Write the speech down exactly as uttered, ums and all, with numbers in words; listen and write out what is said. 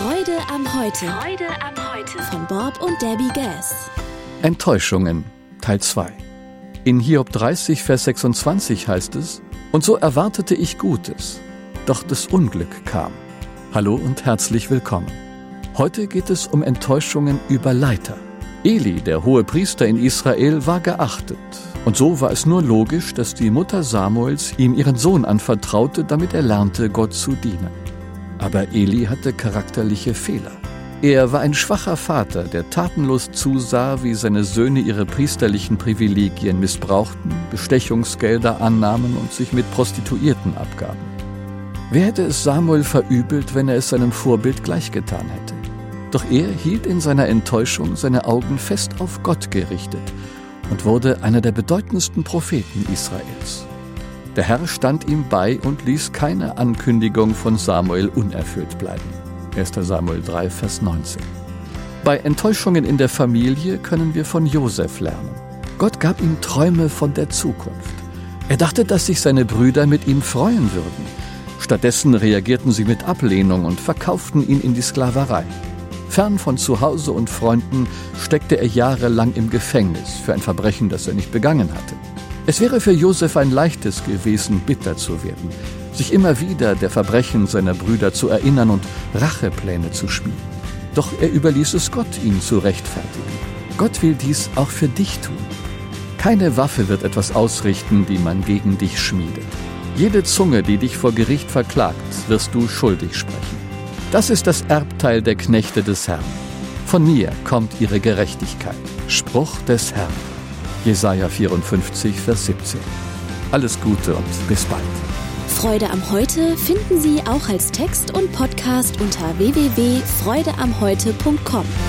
Freude am Heute. Freude am Heute. Von Bob und Debbie Gass. Enttäuschungen, Teil zwei. In Hiob dreißig, Vers sechsundzwanzig heißt es: Und so erwartete ich Gutes, doch das Unglück kam. Hallo und herzlich willkommen. Heute geht es um Enttäuschungen über Leiter. Eli, der hohe Priester in Israel, war geachtet. Und so war es nur logisch, dass die Mutter Samuels ihm ihren Sohn anvertraute, damit er lernte, Gott zu dienen. Aber Eli hatte charakterliche Fehler. Er war ein schwacher Vater, der tatenlos zusah, wie seine Söhne ihre priesterlichen Privilegien missbrauchten, Bestechungsgelder annahmen und sich mit Prostituierten abgaben. Wer hätte es Samuel verübelt, wenn er es seinem Vorbild gleichgetan hätte? Doch er hielt in seiner Enttäuschung seine Augen fest auf Gott gerichtet und wurde einer der bedeutendsten Propheten Israels. Der Herr stand ihm bei und ließ keine Ankündigung von Samuel unerfüllt bleiben. erster Samuel drei, Vers neunzehn. Bei Enttäuschungen in der Familie können wir von Josef lernen. Gott gab ihm Träume von der Zukunft. Er dachte, dass sich seine Brüder mit ihm freuen würden. Stattdessen reagierten sie mit Ablehnung und verkauften ihn in die Sklaverei. Fern von zu Hause und Freunden steckte er jahrelang im Gefängnis für ein Verbrechen, das er nicht begangen hatte. Es wäre für Josef ein leichtes gewesen, bitter zu werden, sich immer wieder der Verbrechen seiner Brüder zu erinnern und Rachepläne zu schmieden. Doch er überließ es Gott, ihn zu rechtfertigen. Gott will dies auch für dich tun. Keine Waffe wird etwas ausrichten, die man gegen dich schmiedet. Jede Zunge, die dich vor Gericht verklagt, wirst du schuldig sprechen. Das ist das Erbteil der Knechte des Herrn. Von mir kommt ihre Gerechtigkeit. Spruch des Herrn. Jesaja vierundfünfzig, Vers siebzehn. Alles Gute und bis bald. Freude am Heute finden Sie auch als Text und Podcast unter w w w punkt freude am heute punkt com.